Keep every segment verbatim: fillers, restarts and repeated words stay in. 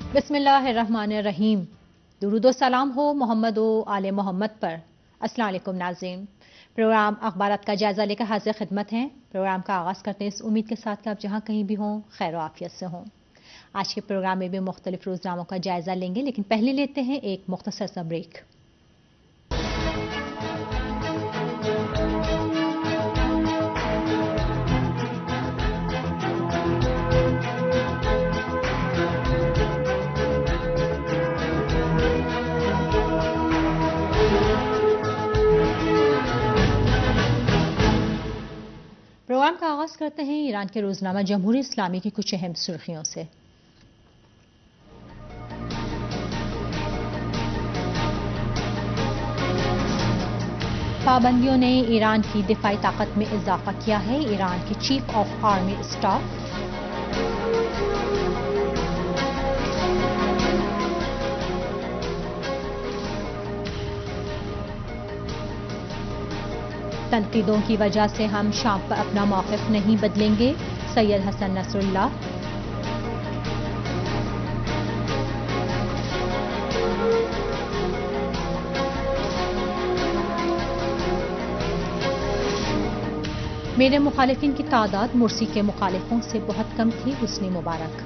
بسم اللہ الرحمن الرحیم۔ درود و سلام ہو محمد و آل محمد پر۔ السلام علیکم ناظرین، پروگرام اخبارات کا جائزہ لے کر حاضر خدمت ہیں۔ پروگرام کا آغاز کرتے ہیں اس امید کے ساتھ کہ آپ جہاں کہیں بھی ہوں خیر و عافیت سے ہوں۔ آج کے پروگرام میں بھی مختلف روزناموں کا جائزہ لیں گے، لیکن پہلے لیتے ہیں ایک مختصر سا بریک۔ پروگرام کا آغاز کرتے ہیں ایران کے روزنامہ جمہوری اسلامی کی کچھ اہم سرخیوں سے۔ پابندیوں نے ایران کی دفاعی طاقت میں اضافہ کیا ہے، ایران کے چیف آف آرمی اسٹاف۔ تنقیدوں کی وجہ سے ہم شام پر اپنا موقف نہیں بدلیں گے، سید حسن نصر اللہ۔ میرے مخالفین کی تعداد مرسی کے مخالفوں سے بہت کم تھی، حسنی مبارک۔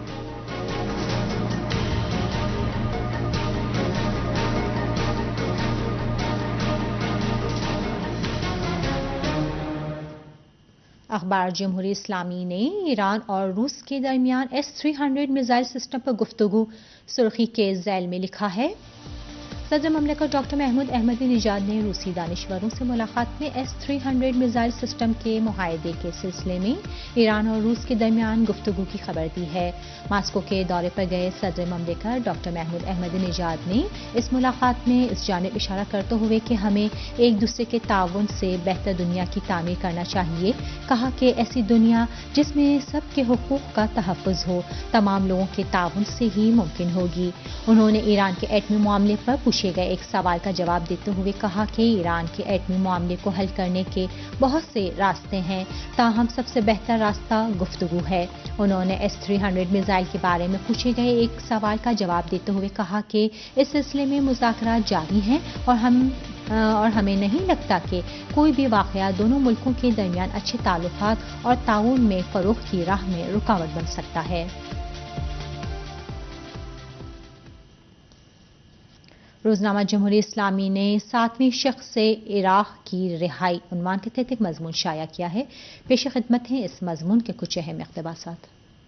اخبار جمہوری اسلامی نے ایران اور روس کے درمیان S three hundred missile system پر گفتگو سرخی کے ذیل میں لکھا ہے، صدر مملکت ڈاکٹر محمود احمدی نژاد نے روسی دانشوروں سے ملاقات میں S three hundred missile system کے معاہدے کے سلسلے میں ایران اور روس کے درمیان گفتگو کی خبر دی ہے۔ ماسکو کے دورے پر گئے صدر مملکت ڈاکٹر محمود احمدی نژاد نے اس ملاقات میں اس جانب اشارہ کرتے ہوئے کہ ہمیں ایک دوسرے کے تعاون سے بہتر دنیا کی تعمیر کرنا چاہیے، کہا کہ ایسی دنیا جس میں سب کے حقوق کا تحفظ ہو تمام لوگوں کے تعاون سے ہی ممکن ہوگی۔ انہوں نے ایران کے ایٹمی معاملے پر پوچھے گئے ایک سوال کا جواب دیتے ہوئے کہا کہ ایران کے ایٹمی معاملے کو حل کرنے کے بہت سے راستے ہیں، تاہم سب سے بہتر راستہ گفتگو ہے۔ انہوں نے ایس تھری ہنڈریڈ میزائل کے بارے میں پوچھے گئے ایک سوال کا جواب دیتے ہوئے کہا کہ اس سلسلے میں مذاکرات جاری ہیں اور ہم اور ہمیں نہیں لگتا کہ کوئی بھی واقعہ دونوں ملکوں کے درمیان اچھے تعلقات اور تعاون میں فروغ کی راہ میں رکاوٹ بن سکتا ہے۔ روزنامہ جمہوری اسلامی نے ساتویں شخص سے عراق کی رہائی عنوان کے تحت ایک مضمون شائع کیا ہے۔ پیش خدمت ہیں اس مضمون کے کچھ اہم اقتباسات۔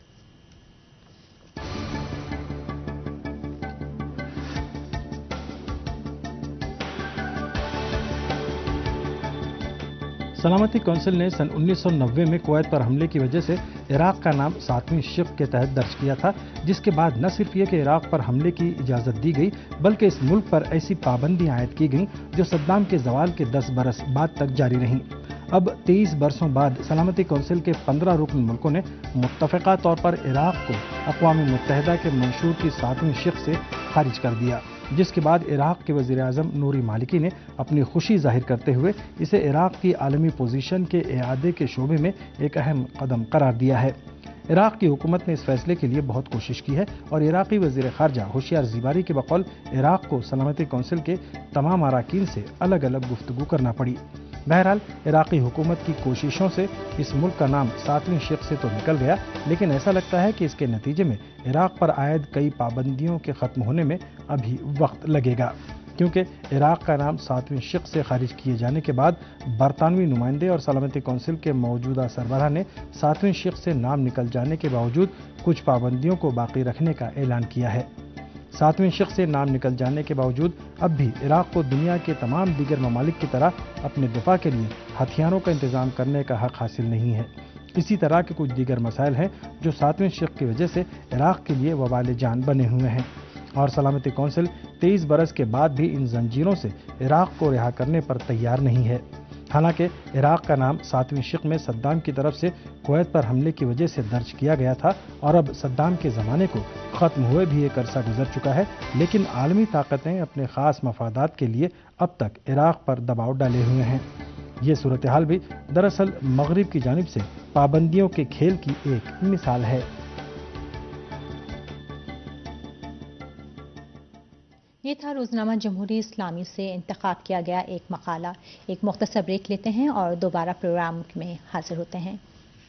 سلامتی کونسل نے سن انیس سو نوے میں کویت پر حملے کی وجہ سے عراق کا نام ساتویں شق کے تحت درج کیا تھا، جس کے بعد نہ صرف یہ کہ عراق پر حملے کی اجازت دی گئی بلکہ اس ملک پر ایسی پابندیاں عائد کی گئیں جو صدام کے زوال کے دس برس بعد تک جاری رہیں۔ اب تیئیس برسوں بعد سلامتی کونسل کے پندرہ رکن ملکوں نے متفقہ طور پر عراق کو اقوام متحدہ کے منشور کی ساتویں شق سے خارج کر دیا، جس کے بعد عراق کے وزیر اعظم نوری مالکی نے اپنی خوشی ظاہر کرتے ہوئے اسے عراق کی عالمی پوزیشن کے اعادے کے شعبے میں ایک اہم قدم قرار دیا ہے۔ عراق کی حکومت نے اس فیصلے کے لیے بہت کوشش کی ہے اور عراقی وزیر خارجہ ہوشیار زیباری کے بقول عراق کو سلامتی کونسل کے تمام اراکین سے الگ الگ گفتگو کرنا پڑی۔ بہرحال عراقی حکومت کی کوششوں سے اس ملک کا نام ساتویں شق سے تو نکل گیا، لیکن ایسا لگتا ہے کہ اس کے نتیجے میں عراق پر عائد کئی پابندیوں کے ختم ہونے میں ابھی وقت لگے گا، کیونکہ عراق کا نام ساتویں شق سے خارج کیے جانے کے بعد برطانوی نمائندے اور سلامتی کونسل کے موجودہ سربراہ نے ساتویں شق سے نام نکل جانے کے باوجود کچھ پابندیوں کو باقی رکھنے کا اعلان کیا ہے۔ ساتویں شق سے نام نکل جانے کے باوجود اب بھی عراق کو دنیا کے تمام دیگر ممالک کی طرح اپنے دفاع کے لیے ہتھیاروں کا انتظام کرنے کا حق حاصل نہیں ہے۔ اسی طرح کے کچھ دیگر مسائل ہیں جو ساتویں شق کی وجہ سے عراق کے لیے وبال جان بنے ہوئے ہیں، اور سلامتی کونسل تیئیس برس کے بعد بھی ان زنجیروں سے عراق کو رہا کرنے پر تیار نہیں ہے۔ حالانکہ عراق کا نام ساتویں شق میں صدام کی طرف سے کویت پر حملے کی وجہ سے درج کیا گیا تھا اور اب صدام کے زمانے کو ختم ہوئے بھی ایک عرصہ گزر چکا ہے، لیکن عالمی طاقتیں اپنے خاص مفادات کے لیے اب تک عراق پر دباؤ ڈالے ہوئے ہیں۔ یہ صورتحال بھی دراصل مغرب کی جانب سے پابندیوں کے کھیل کی ایک مثال ہے۔ یہ تھا روزنامہ جمہوری اسلامی سے انتخاب کیا گیا ایک مقالہ. ایک مختصر بریک لیتے ہیں اور دوبارہ پروگرام میں حاضر ہوتے ہیں.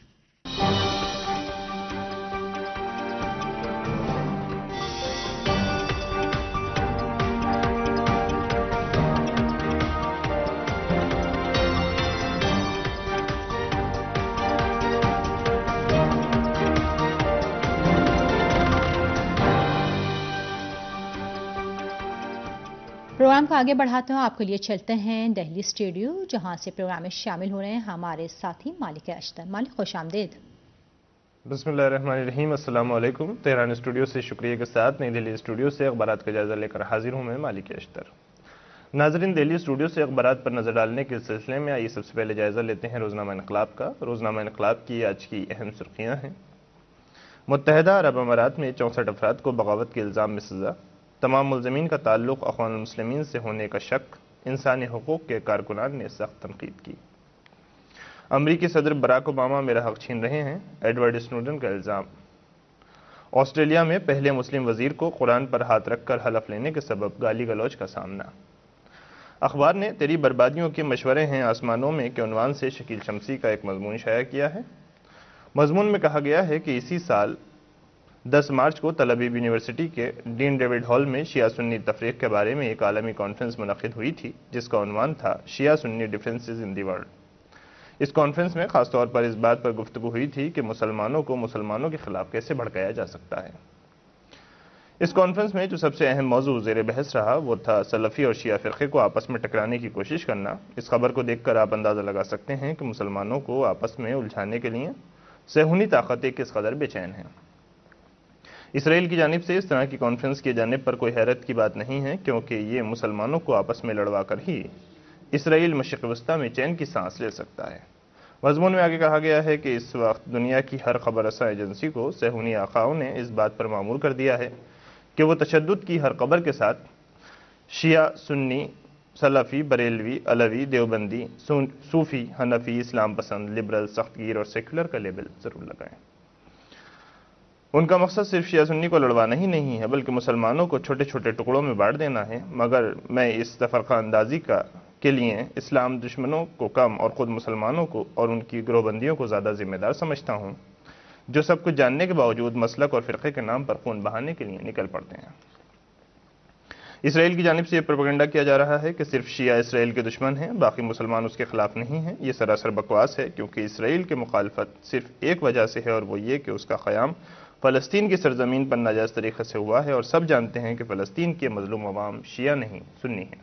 پروگرام کو آگے بڑھاتے ہیں. آپ کے لیے چلتے ہیں دہلی اسٹوڈیو جہاں سے پروگرام میں شامل ہو رہے ہیں ہمارے ساتھی مالک اشتر. مالک خوش آمدید. بسم اللہ الرحمن الرحیم. السلام علیکم. تہران اسٹوڈیو سے شکریہ کے ساتھ نئی دہلی اسٹوڈیو سے اخبارات کا جائزہ لے کر حاضر ہوں میں مالک اشتر. ناظرین، دہلی اسٹوڈیو سے اخبارات پر نظر ڈالنے کے سلسلے میں آئیے سب سے پہلے جائزہ لیتے ہیں روزنامہ انقلاب کا. روزنامہ انقلاب کی آج کی اہم سرخیاں ہیں. متحدہ عرب امارات میں چونسٹھ افراد کو بغاوت کے الزام میں سزا. تمام ملزمین کا تعلق اخوان المسلمین سے ہونے کا شک. انسانی حقوق کے کارکنان نے سخت تنقید کی. امریکی صدر براک اوباما میرا حق چھین رہے ہیں، ایڈورڈ سنوڈن کا الزام. آسٹریلیا میں پہلے مسلم وزیر کو قرآن پر ہاتھ رکھ کر حلف لینے کے سبب گالی گلوچ کا سامنا. اخبار نے تیری بربادیوں کے مشورے ہیں آسمانوں میں کے عنوان سے شکیل شمسی کا ایک مضمون شائع کیا ہے. مضمون میں کہا گیا ہے کہ اسی سال دس مارچ کو تل ابیب یونیورسٹی کے ڈین ڈیوڈ ہال میں شیعہ سنی تفریق کے بارے میں ایک عالمی کانفرنس منعقد ہوئی تھی جس کا عنوان تھا شیعہ سنی ڈفرینسز ان دی ورلڈ. اس کانفرنس میں خاص طور پر اس بات پر گفتگو ہوئی تھی کہ مسلمانوں کو مسلمانوں کے خلاف کیسے بھڑکایا جا سکتا ہے. اس کانفرنس میں جو سب سے اہم موضوع زیر بحث رہا وہ تھا سلفی اور شیعہ فرقے کو آپس میں ٹکرانے کی کوشش کرنا. اس خبر کو دیکھ کر آپ اندازہ لگا سکتے ہیں کہ مسلمانوں کو آپس میں الجھانے کے لیے صہیونی طاقتیں کس قدر بے چین ہیں. اسرائیل کی جانب سے اس طرح کی کانفرنس کی جانب پر کوئی حیرت کی بات نہیں ہے کیونکہ یہ مسلمانوں کو آپس میں لڑوا کر ہی اسرائیل مشرق وسطیٰ میں چین کی سانس لے سکتا ہے. مضمون میں آگے کہا گیا ہے کہ اس وقت دنیا کی ہر خبر رساں ایجنسی کو صہیونی آقاؤں نے اس بات پر مامور کر دیا ہے کہ وہ تشدد کی ہر خبر کے ساتھ شیعہ، سنی، سلفی، بریلوی، علوی، دیوبندی، صوفی، حنفی، اسلام پسند، لبرل، سخت گیر اور سیکولر کا لیبل ضرور لگائیں. ان کا مقصد صرف شیعہ سنی کو لڑوانا ہی نہیں ہے بلکہ مسلمانوں کو چھوٹے چھوٹے ٹکڑوں میں بانٹ دینا ہے. مگر میں اس تفرقہ اندازی کا کے لیے اسلام دشمنوں کو کم اور خود مسلمانوں کو اور ان کی گروہ بندیوں کو زیادہ ذمہ دار سمجھتا ہوں جو سب کچھ جاننے کے باوجود مسلک اور فرقے کے نام پر خون بہانے کے لیے نکل پڑتے ہیں. اسرائیل کی جانب سے یہ پروپیگنڈا کیا جا رہا ہے کہ صرف شیعہ اسرائیل کے دشمن ہیں، باقی مسلمان اس کے خلاف نہیں ہیں. یہ سراسر بکواس ہے کیونکہ اسرائیل کی مخالفت صرف ایک وجہ سے ہے اور وہ یہ کہ اس کا قیام فلسطین کی سرزمین پر ناجائز طریقے سے ہوا ہے اور سب جانتے ہیں کہ فلسطین کے مظلوم عوام شیعہ نہیں سنی ہیں.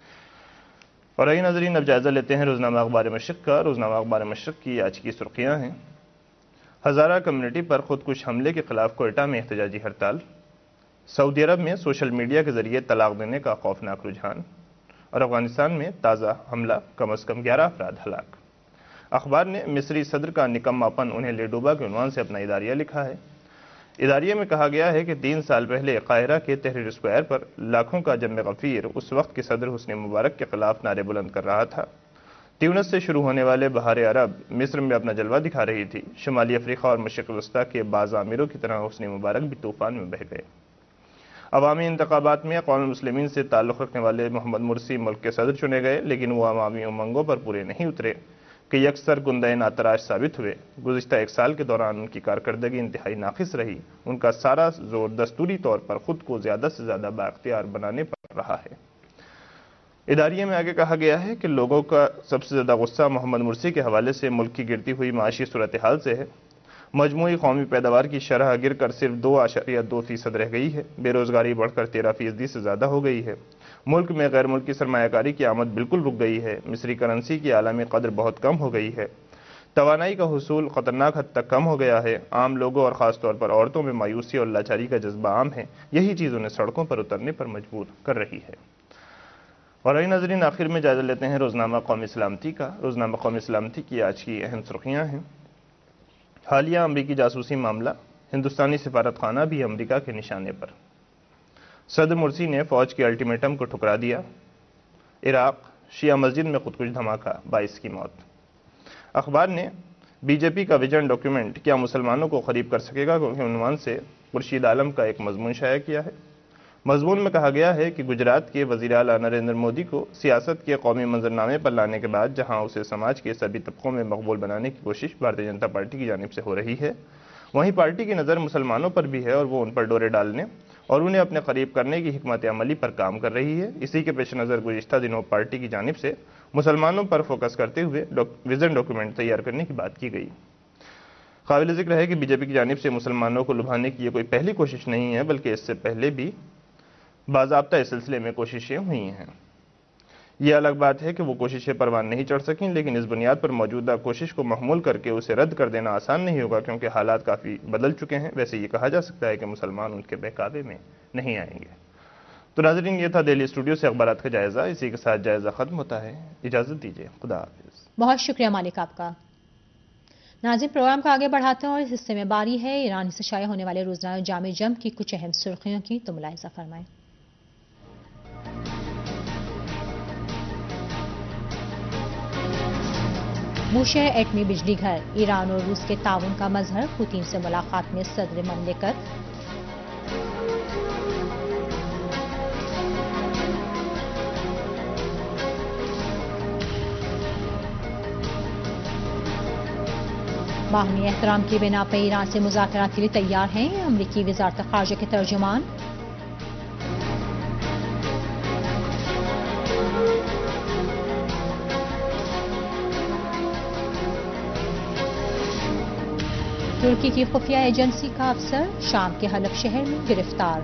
اور آئیے ناظرین اب جائزہ لیتے ہیں روزنامہ اخبار مشرق کا. روزنامہ اخبار مشرق کی آج کی سرخیاں ہیں. ہزارہ کمیونٹی پر خودکش حملے کے خلاف کوئٹہ میں احتجاجی ہڑتال. سعودی عرب میں سوشل میڈیا کے ذریعے طلاق دینے کا خوفناک رجحان. اور افغانستان میں تازہ حملہ، کم از کم گیارہ افراد ہلاک. اخبار نے مصری صدر کا نکماپن انہیں لے ڈوبا کے عنوان سے اپنا اداریہ لکھا ہے. اداریے میں کہا گیا ہے کہ تین سال پہلے قاہرہ کے تحریر اسکوائر پر لاکھوں کا جم غفیر اس وقت کے صدر حسنی مبارک کے خلاف نعرے بلند کر رہا تھا. تیونس سے شروع ہونے والے بہار عرب مصر میں اپنا جلوہ دکھا رہی تھی. شمالی افریقہ اور مشرق وسطیٰ کے بعض امیروں کی طرح حسنی مبارک بھی طوفان میں بہہ گئے. عوامی انتخابات میں اقوام المسلمین سے تعلق رکھنے والے محمد مرسی ملک کے صدر چنے گئے لیکن وہ عوامی امنگوں پر پورے نہیں اترے کہ یکسر گندہ ناتراش ثابت ہوئے. گزشتہ ایک سال کے دوران ان کی کارکردگی انتہائی ناقص رہی. ان کا سارا زور دستوری طور پر خود کو زیادہ سے زیادہ بااختیار بنانے پر رہا ہے. اداریے میں آگے کہا گیا ہے کہ لوگوں کا سب سے زیادہ غصہ محمد مرسی کے حوالے سے ملک کی گرتی ہوئی معاشی صورتحال سے ہے. مجموعی قومی پیداوار کی شرح گر کر صرف دو اشاریہ دو فیصد رہ گئی ہے. بے روزگاری بڑھ کر تیرہ فیصدی سے زیادہ ہو گئی ہے. ملک میں غیر ملکی سرمایہ کاری کی آمد بالکل رک گئی ہے. مصری کرنسی کی عالمی قدر بہت کم ہو گئی ہے. توانائی کا حصول خطرناک حد تک کم ہو گیا ہے. عام لوگوں اور خاص طور پر عورتوں میں مایوسی اور لاچاری کا جذبہ عام ہے. یہی چیز انہیں سڑکوں پر اترنے پر مجبور کر رہی ہے. اور آئی ناظرین آخر میں جائزہ لیتے ہیں روزنامہ قومی سلامتی کا. روزنامہ قومی سلامتی کی آج کی اہم سرخیاں ہیں. حالیہ امریکی جاسوسی معاملہ، ہندوستانی سفارت خانہ بھی امریکہ کے نشانے پر. صدر مرسی نے فوج کے الٹیمیٹم کو ٹھکرا دیا. عراق شیعہ مسجد میں خودکش دھماکہ، بائیس کی موت. اخبار نے بی جے پی کا ویژن ڈاکیومنٹ کیا مسلمانوں کو قریب کر سکے گا کے عنوان سے خورشید عالم کا ایک مضمون شائع کیا ہے. مضمون میں کہا گیا ہے کہ گجرات کے وزیر اعلیٰ نریندر مودی کو سیاست کے قومی منظرنامے پر لانے کے بعد جہاں اسے سماج کے سبھی طبقوں میں مقبول بنانے کی کوشش بھارتیہ جنتا پارٹی کی جانب سے ہو رہی ہے، وہیں پارٹی کی نظر مسلمانوں پر بھی ہے اور وہ ان پر ڈورے ڈالنے اور انہیں اپنے قریب کرنے کی حکمت عملی پر کام کر رہی ہے۔ اسی کے پیش نظر گزشتہ دنوں پارٹی کی جانب سے مسلمانوں پر فوکس کرتے ہوئے ویژن ڈاکیومنٹ تیار کرنے کی بات کی گئی۔ قابل ذکر ہے کہ بی جے پی کی جانب سے مسلمانوں کو لبھانے کی یہ کوئی پہلی کوشش نہیں ہے، بلکہ اس سے پہلے بھی باضابطہ اس سلسلے میں کوششیں ہوئی ہیں۔ یہ الگ بات ہے کہ وہ کوششیں پروان نہیں چڑھ سکیں، لیکن اس بنیاد پر موجودہ کوشش کو محمول کر کے اسے رد کر دینا آسان نہیں ہوگا، کیونکہ حالات کافی بدل چکے ہیں۔ ویسے یہ کہا جا سکتا ہے کہ مسلمان ان کے بہکاوے میں نہیں آئیں گے۔ تو ناظرین، یہ تھا دہلی اسٹوڈیو سے اخبارات کا جائزہ۔ اسی کے ساتھ جائزہ ختم ہوتا ہے، اجازت دیجیے، خدا حافظ۔ بہت شکریہ مالک آپ کا۔ ناظرین، پروگرام کو آگے بڑھاتے ہیں اور اس حصے میں باری ہے ایران سے شائع ہونے والے روزنامہ جامع جم کی کچھ اہم سرخیوں کی، تو ملاحظہ فرمائیں۔ بوشہر ایٹمی بجلی گھر، ایران اور روس کے تعاون کا مظہر، پوتین سے ملاقات میں صدر مملکت۔ باہمی احترام کی بنا پر ایران سے مذاکرات کے لیے تیار ہیں امریکی وزارت خارجہ کے ترجمان۔ ترکی کی خفیہ ایجنسی کا افسر شام کے حلب شہر میں گرفتار۔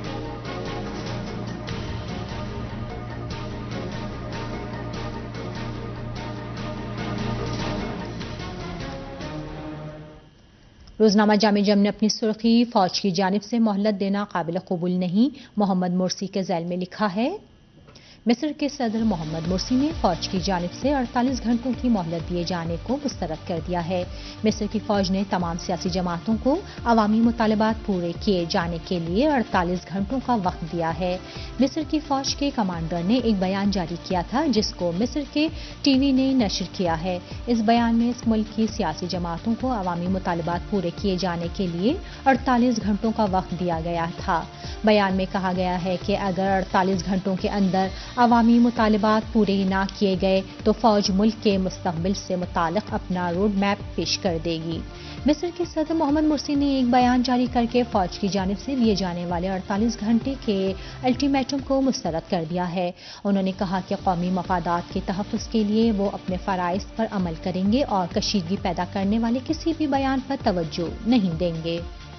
روزنامہ جامع جم نے اپنی سرخی فوج کی جانب سے مہلت دینا قابل قبول نہیں، محمد مرسی کے ذیل میں لکھا ہے۔ مصر کے صدر محمد مرسی نے فوج کی جانب سے اڑتالیس گھنٹوں کی مہلت دیے جانے کو مسترد کر دیا ہے۔ مصر کی فوج نے تمام سیاسی جماعتوں کو عوامی مطالبات پورے کیے جانے کے لیے اڑتالیس گھنٹوں کا وقت دیا ہے۔ مصر کی فوج کے کمانڈر نے ایک بیان جاری کیا تھا جس کو مصر کے ٹی وی نے نشر کیا ہے۔ اس بیان میں اس ملک کی سیاسی جماعتوں کو عوامی مطالبات پورے کیے جانے کے لیے اڑتالیس گھنٹوں کا وقت دیا گیا تھا۔ بیان میں کہا گیا ہے کہ اگر اڑتالیس گھنٹوں کے اندر عوامی مطالبات پورے نہ کیے گئے تو فوج ملک کے مستقبل سے متعلق اپنا روڈ میپ پیش کر دے گی۔ مصر کے صدر محمد مرسی نے ایک بیان جاری کر کے فوج کی جانب سے دیے جانے والے اڑتالیس گھنٹے کے الٹیمیٹم کو مسترد کر دیا ہے۔ انہوں نے کہا کہ قومی مفادات کے تحفظ کے لیے وہ اپنے فرائض پر عمل کریں گے اور کشیدگی پیدا کرنے والے کسی بھی بیان پر توجہ نہیں دیں گے۔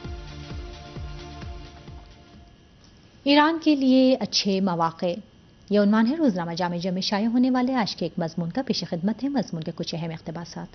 ایران کے لیے اچھے مواقع، یہ عنوان ہے روزنامہ جامع جم میں شائع ہونے والے آج کے ایک مضمون کا۔ پیش خدمت ہے مضمون کے کچھ اہم اقتباسات۔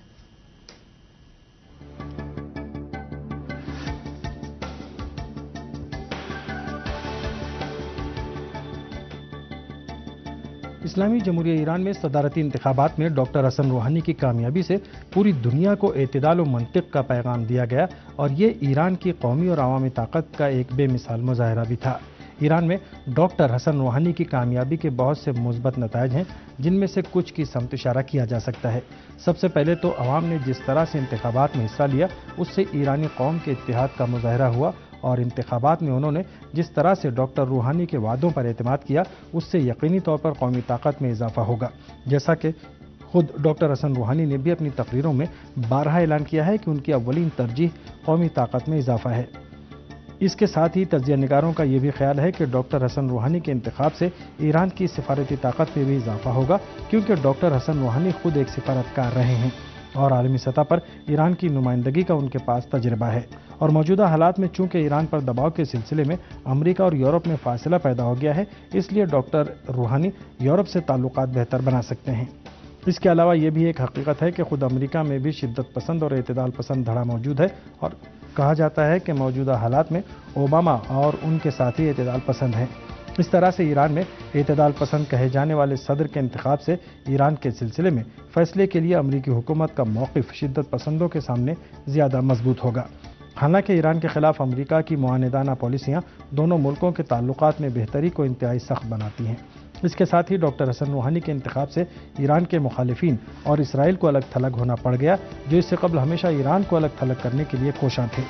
اسلامی جمہوریہ ایران میں صدارتی انتخابات میں ڈاکٹر حسن روحانی کی کامیابی سے پوری دنیا کو اعتدال و منطق کا پیغام دیا گیا اور یہ ایران کی قومی اور عوامی طاقت کا ایک بے مثال مظاہرہ بھی تھا۔ ایران میں ڈاکٹر حسن روحانی کی کامیابی کے بہت سے مثبت نتائج ہیں جن میں سے کچھ کی سمت اشارہ کیا جا سکتا ہے۔ سب سے پہلے تو عوام نے جس طرح سے انتخابات میں حصہ لیا اس سے ایرانی قوم کے اتحاد کا مظاہرہ ہوا اور انتخابات میں انہوں نے جس طرح سے ڈاکٹر روحانی کے وعدوں پر اعتماد کیا اس سے یقینی طور پر قومی طاقت میں اضافہ ہوگا، جیسا کہ خود ڈاکٹر حسن روحانی نے بھی اپنی تقریروں میں بارہا اعلان کیا ہے کہ ان کی اولین ترجیح قومی طاقت میں اضافہ ہے۔ اس کے ساتھ ہی تجزیہ نگاروں کا یہ بھی خیال ہے کہ ڈاکٹر حسن روحانی کے انتخاب سے ایران کی سفارتی طاقت میں بھی اضافہ ہوگا، کیونکہ ڈاکٹر حسن روحانی خود ایک سفارتکار رہے ہیں اور عالمی سطح پر ایران کی نمائندگی کا ان کے پاس تجربہ ہے، اور موجودہ حالات میں چونکہ ایران پر دباؤ کے سلسلے میں امریکہ اور یورپ میں فاصلہ پیدا ہو گیا ہے، اس لیے ڈاکٹر روحانی یورپ سے تعلقات بہتر بنا سکتے ہیں۔ اس کے علاوہ یہ بھی ایک حقیقت ہے کہ خود امریکہ میں بھی شدت پسند اور اعتدال پسند دھڑا موجود ہے اور کہا جاتا ہے کہ موجودہ حالات میں اوباما اور ان کے ساتھی اعتدال پسند ہیں۔ اس طرح سے ایران میں اعتدال پسند کہے جانے والے صدر کے انتخاب سے ایران کے سلسلے میں فیصلے کے لیے امریکی حکومت کا موقف شدت پسندوں کے سامنے زیادہ مضبوط ہوگا۔ حالانکہ ایران کے خلاف امریکہ کی معاندانہ پالیسیاں دونوں ملکوں کے تعلقات میں بہتری کو انتہائی سخت بناتی ہیں۔ اس کے ساتھ ہی ڈاکٹر حسن روحانی کے انتخاب سے ایران کے مخالفین اور اسرائیل کو الگ تھلگ ہونا پڑ گیا، جو اس سے قبل ہمیشہ ایران کو الگ تھلگ کرنے کے لیے کوشاں تھے۔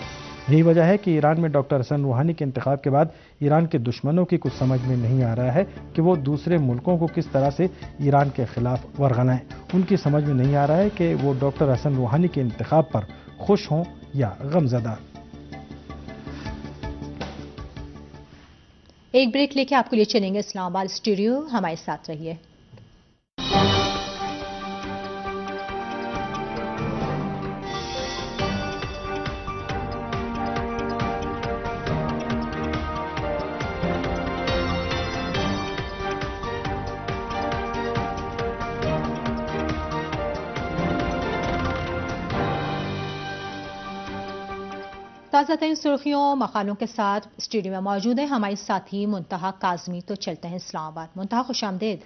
یہی وجہ ہے کہ ایران میں ڈاکٹر حسن روحانی کے انتخاب کے بعد ایران کے دشمنوں کی کچھ سمجھ میں نہیں آ رہا ہے کہ وہ دوسرے ملکوں کو کس طرح سے ایران کے خلاف ورغلائیں۔ ان کی سمجھ میں نہیں آ رہا ہے کہ وہ ڈاکٹر حسن روحانی کے انتخاب پر خوش ہوں یا غمزدہ۔ ایک بریک لے کے آپ کے لیے چلیں گے اسلام آباد اسٹوڈیو، ہمارے ساتھ رہیے۔ تازہ ترین سرخیوں مقالوں کے ساتھ اسٹوڈیو میں موجود ہیں ہمارے ساتھی منتہا کاظمی۔ تو چلتے ہیں اسلام آباد۔ منتہا، خوش آمدید۔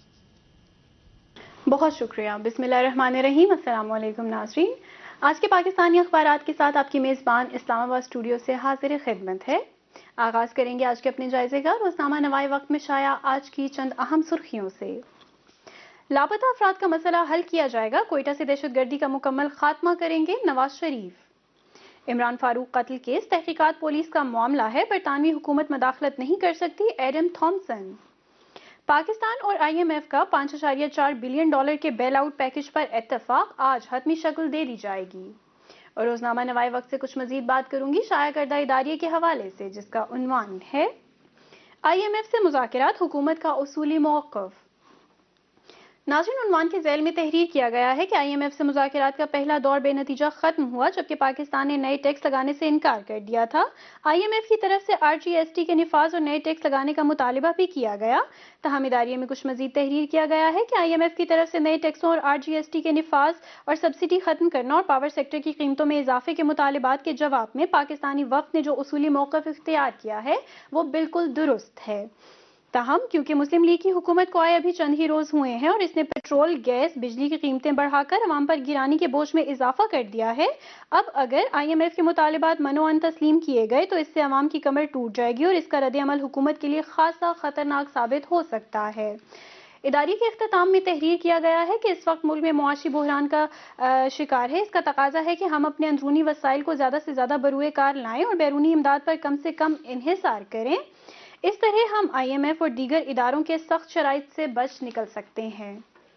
بہت شکریہ۔ بسم اللہ الرحمن الرحیم۔ السلام علیکم ناظرین، آج کے پاکستانی اخبارات کے ساتھ آپ کی میزبان اسلام آباد اسٹوڈیو سے حاضر خدمت ہے۔ آغاز کریں گے آج کے اپنے جائزے کا روزنامہ نوائے وقت میں شائع آج کی چند اہم سرخیوں سے۔ لاپتہ افراد کا مسئلہ حل کیا جائے گا، کوئٹہ سے دہشت گردی کا مکمل خاتمہ کریں گے نواز شریف۔ عمران فاروق قتل کیس تحقیقات پولیس کا معاملہ ہے، برطانوی حکومت مداخلت نہیں کر سکتی، ایڈم تھامسن۔ پاکستان اور آئی ایم ایف کا پانچ اشاریہ چار بلین ڈالر کے بیل آؤٹ پیکج پر اتفاق آج حتمی شکل دے دی جائے گی۔ اور روزنامہ نوائے وقت سے کچھ مزید بات کروں گی شائع کردہ اداریے کے حوالے سے، جس کا عنوان ہے آئی ایم ایف سے مذاکرات، حکومت کا اصولی موقف۔ ناظرین، عنوان کے ذیل میں تحریر کیا گیا ہے کہ آئی ایم ایف سے مذاکرات کا پہلا دور بے نتیجہ ختم ہوا، جبکہ پاکستان نے نئے ٹیکس لگانے سے انکار کر دیا تھا۔ آئی ایم ایف کی طرف سے آر جی ایس ٹی کے نفاذ اور نئے ٹیکس لگانے کا مطالبہ بھی کیا گیا۔ تاہم اداریے میں کچھ مزید تحریر کیا گیا ہے کہ آئی ایم ایف کی طرف سے نئے ٹیکسوں اور آر جی ایس ٹی کے نفاذ اور سبسڈی ختم کرنا اور پاور سیکٹر کی قیمتوں میں اضافے کے مطالبات کے جواب میں پاکستانی وفد نے جو اصولی موقف اختیار کیا ہے وہ بالکل درست ہے۔ تاہم کیونکہ مسلم لیگ کی حکومت کو آئے ابھی چند ہی روز ہوئے ہیں اور اس نے پیٹرول، گیس، بجلی کی قیمتیں بڑھا کر عوام پر گرانی کے بوجھ میں اضافہ کر دیا ہے، اب اگر آئی ایم ایف کے مطالبات منوعن تسلیم کیے گئے تو اس سے عوام کی کمر ٹوٹ جائے گی اور اس کا رد عمل حکومت کے لیے خاصا خطرناک ثابت ہو سکتا ہے۔ ادارے کے اختتام میں تحریر کیا گیا ہے کہ اس وقت ملک میں معاشی بحران کا شکار ہے۔ اس کا تقاضا ہے کہ ہم اپنے اندرونی وسائل کو زیادہ سے زیادہ بروئے کار لائیں اور بیرونی امداد پر کم سے کم انحصار کریں۔ اس طرح ہم آئی ایم ایف اور دیگر اداروں کے سخت شرائط سے بچ نکل سکتے ہیں۔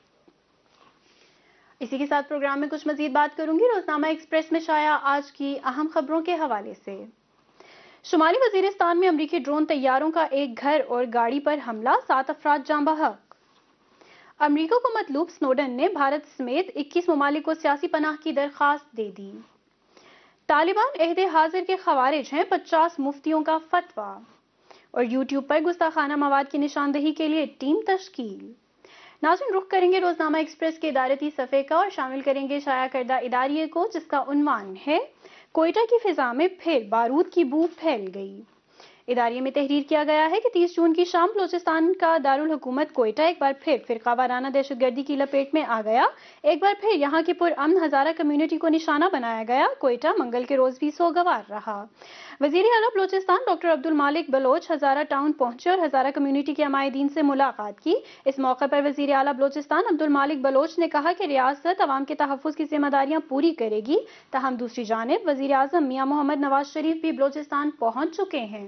اسی کے ساتھ پروگرام میں کچھ مزید بات کروں گی روزنامہ ایکسپریس میں شائع آج کی اہم خبروں کے حوالے سے۔ شمالی وزیرستان میں امریکی ڈرون طیاروں کا ایک گھر اور گاڑی پر حملہ، سات افراد جاں بحق۔ امریکہ کو مطلوب سنوڈن نے بھارت سمیت اکیس ممالک کو سیاسی پناہ کی درخواست دے دی۔ طالبان عہد حاضر کے خوارج ہیں، پچاس مفتیوں کا فتویٰ۔ اور یوٹیوب پر گستاخانہ مواد کی نشاندہی کے لیے ٹیم تشکیل۔ ناظرین، رخ کریں گے روزنامہ ایکسپریس کے ادارتی صفحے کا اور شامل کریں گے شائع کردہ اداریے کو، جس کا عنوان ہے کوئٹہ کی فضا میں پھر بارود کی بو پھیل گئی۔ اداریے میں تحریر کیا گیا ہے کہ تیس جون کی شام بلوچستان کا دارالحکومت کوئٹہ ایک بار پھر فرقہ وارانہ دہشت گردی کی لپیٹ میں آ گیا۔ ایک بار پھر یہاں کی پرامن ہزارہ کمیونٹی کو نشانہ بنایا گیا۔ کوئٹہ منگل کے روز بھی سوگوار رہا۔ وزیر اعلیٰ بلوچستان ڈاکٹر عبدالمالک بلوچ ہزارہ ٹاؤن پہنچے اور ہزارہ کمیونٹی کے عمائدین سے ملاقات کی۔ اس موقع پر وزیر اعلیٰ بلوچستان عبدالمالک بلوچ نے کہا کہ ریاست عوام کے تحفظ کی ذمہ داریاں پوری کرے گی۔ تاہم دوسری جانب وزیر اعظم میاں محمد نواز شریف بھی بلوچستان پہنچ چکے ہیں۔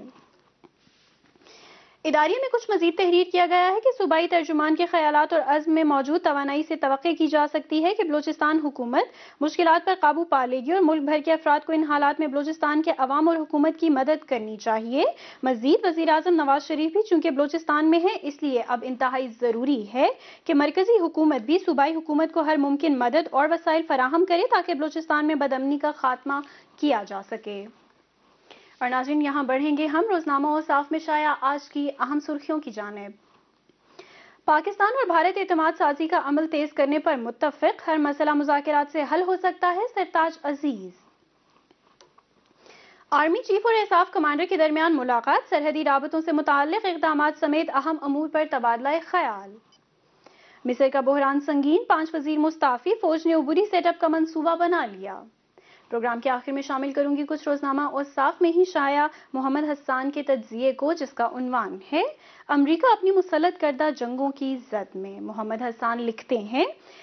اداریے میں کچھ مزید تحریر کیا گیا ہے کہ صوبائی ترجمان کے خیالات اور عزم میں موجود توانائی سے توقع کی جا سکتی ہے کہ بلوچستان حکومت مشکلات پر قابو پا لے گی اور ملک بھر کے افراد کو ان حالات میں بلوچستان کے عوام اور حکومت کی مدد کرنی چاہیے۔ مزید وزیر اعظم نواز شریف بھی چونکہ بلوچستان میں ہیں، اس لیے اب انتہائی ضروری ہے کہ مرکزی حکومت بھی صوبائی حکومت کو ہر ممکن مدد اور وسائل فراہم کرے تاکہ بلوچستان میں بدامنی کا خاتمہ کیا جا سکے۔ اور ناظرین، یہاں بڑھیں گے ہم روزنامہ اوصاف میں شائع آج کی اہم سرخیوں کی جانب۔ پاکستان اور بھارت اعتماد سازی کا عمل تیز کرنے پر متفق، ہر مسئلہ مذاکرات سے حل ہو سکتا ہے، سرتاج عزیز۔ آرمی چیف اور ایساف کمانڈر کے درمیان ملاقات، سرحدی رابطوں سے متعلق اقدامات سمیت اہم امور پر تبادلہ خیال۔ مصر کا بحران سنگین، پانچ وزیر مستعفی، فوج نے عبوری سیٹ اپ کا منصوبہ بنا لیا۔ پروگرام کے آخر میں شامل کروں گی کچھ روزنامہ اوصاف میں ہی شائع محمد حسان کے تجزیے کو، جس کا عنوان ہے امریکہ اپنی مسلط کردہ جنگوں کی زد میں۔ محمد حسان لکھتے ہیں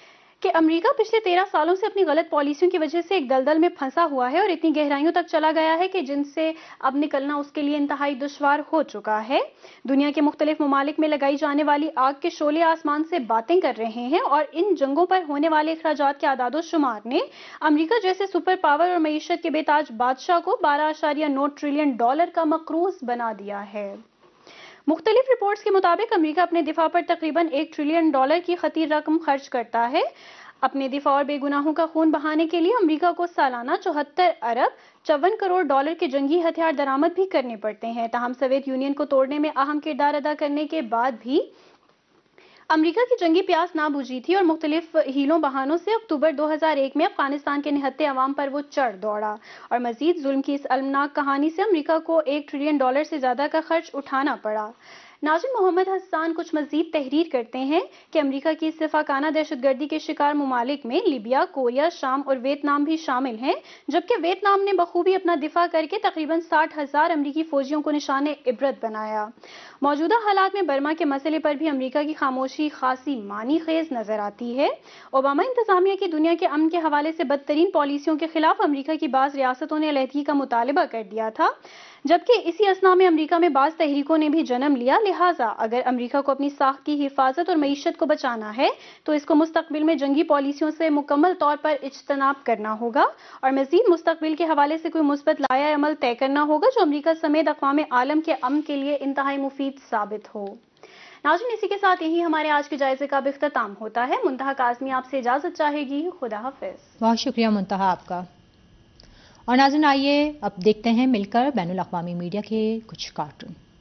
کہ امریکہ پچھلے تیرہ سالوں سے اپنی غلط پالیسیوں کی وجہ سے ایک دلدل میں پھنسا ہوا ہے اور اتنی گہرائیوں تک چلا گیا ہے کہ جن سے اب نکلنا اس کے لیے انتہائی دشوار ہو چکا ہے۔ دنیا کے مختلف ممالک میں لگائی جانے والی آگ کے شعلے آسمان سے باتیں کر رہے ہیں اور ان جنگوں پر ہونے والے اخراجات کے اعداد و شمار نے امریکہ جیسے سپر پاور اور معیشت کے بے تاج بادشاہ کو بارہ اشاریہ نو ٹریلین ڈالر کا مقروض بنا دیا ہے۔ مختلف رپورٹس کے مطابق امریکہ اپنے دفاع پر تقریباً ایک ٹریلین ڈالر کی خطیر رقم خرچ کرتا ہے۔ اپنے دفاع اور بے گناہوں کا خون بہانے کے لیے امریکہ کو سالانہ چوہتر ارب چون کروڑ ڈالر کے جنگی ہتھیار درآمد بھی کرنے پڑتے ہیں۔ تاہم سوویت یونین کو توڑنے میں اہم کردار ادا کرنے کے بعد بھی امریکہ کی جنگی پیاس نہ بجھی تھی اور مختلف ہیلوں بہانوں سے اکتوبر دو ہزار ایک میں افغانستان کے نہتے عوام پر وہ چڑھ دوڑا اور مزید ظلم کی اس المناک کہانی سے امریکہ کو ایک ٹریلین ڈالر سے زیادہ کا خرچ اٹھانا پڑا۔ ناظرین، محمد حسان کچھ مزید تحریر کرتے ہیں کہ امریکہ کی استفاقانہ دہشت گردی کے شکار ممالک میں لیبیا، کوریا، شام اور ویتنام بھی شامل ہیں، جبکہ ویتنام نے بخوبی اپنا دفاع کر کے تقریباً ساٹھ ہزار امریکی فوجیوں کو نشان عبرت بنایا۔ موجودہ حالات میں برما کے مسئلے پر بھی امریکہ کی خاموشی خاصی معنی خیز نظر آتی ہے۔ اوباما انتظامیہ کی دنیا کے امن کے حوالے سے بدترین پالیسیوں کے خلاف امریکہ کی بعض ریاستوں نے علیحدگی کا مطالبہ کر دیا تھا، جبکہ اسی اثنا میں امریکہ میں بعض تحریکوں نے بھی جنم لیا۔ لہٰذا اگر امریکہ کو اپنی ساکھ کی حفاظت اور معیشت کو بچانا ہے تو اس کو مستقبل میں جنگی پالیسیوں سے مکمل طور پر اجتناب کرنا ہوگا اور مزید مستقبل کے حوالے سے کوئی مثبت لائحہ عمل طے کرنا ہوگا جو امریکہ سمیت اقوام عالم کے امن کے لیے انتہائی مفید ثابت ہو۔ ناظرین، اسی کے ساتھ یہی ہمارے آج کے جائزے کا اختتام ہوتا ہے۔ منتہا کاظمی آپ سے اجازت چاہے گی۔ خدا حافظ۔ بہت شکریہ منتہا آپ کا۔ اور ناظرین، آئیے اب دیکھتے ہیں مل کر بین الاقوامی میڈیا کے کچھ کارٹون۔